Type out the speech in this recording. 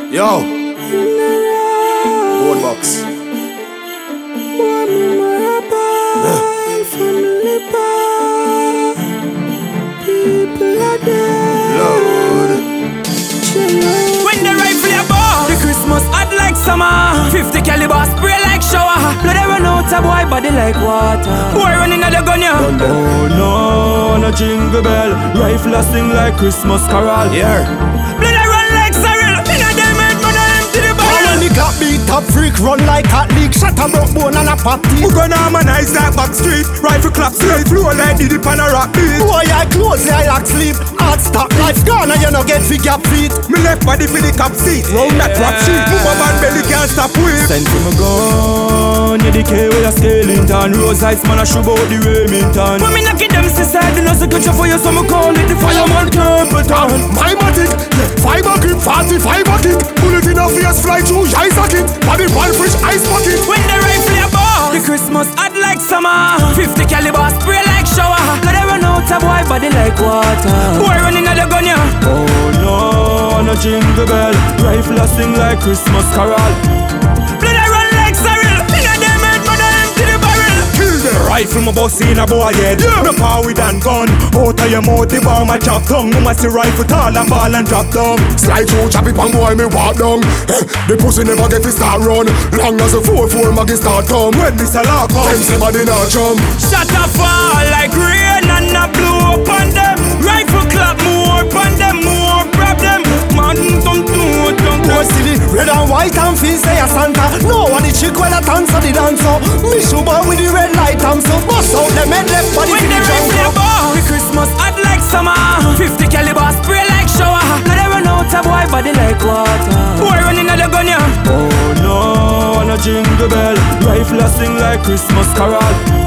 Yo, board box. Load. When the rifle a ball, the Christmas hot like summer. 50 caliber spray like shower. Blood a run out a boy body like water. Boy running at the gun ya. Oh no, no jingle bell. Rifle a sing like Christmas carol. Yeah. Blood a run like Cyril. Inna them head man a empty the barrel. When the clock beat up, freak run like cat leak. Shut a broke bone and a pop teeth. We gonna harmonize like back street. Rifle clap straight floor like Diddy pan a rock beat. Boy, I close, I like sleep. Hard stop, life's gone and you no get fig up feet. Me left body for the cap seat. Round that rap sheet. Move man belly can't stop with. Send him a gun. Yeah, the K with a Skellington. Rose Ice man a shoot out the Remington. When me knock it them sister, the no secret for you, so me call it the fireman Capleton. My matic, fiber grip, 45 bucket. Bullet in a face, fly through your eye socket. Body one fresh ice bucket. When the rifle a ball, the Christmas hot like summer. 50 caliber spray like shower. Blood a run out a boy body like water. Boy running at the gun ya. Oh no, no jingle bell. Rifle a sing like Christmas carol. Blood a run like Cyril. Inna them head man a empty the barrel. Kill the rifle, my boss in a boy head. No power with and gun. Out of your mouth, the bomb a chop tongue. You must see rifle tall and ball and drop down. Slide through, chop it, pan boy, me walk down. The pussy never get to start run. Long as a 4-4 maggie start come. When this a lock up, Them say body not jump. Shut a fall like rain and a blow upon them. Rifle clap more upon them, more problem. Man, don't do it, don't do Boy, it. see the red and white and feel say a Santa. No one the chick when a dance or the dancer. Me show boy with the red light I'm so bust out them head left body When for the the rifle a jungle. ball, the Christmas hot like summer. 50 caliber spray like shower. Blood a run out a boy body like water. Boy running at the gun ya. oh no, no jingle bell. Rifle a sing like Christmas carol.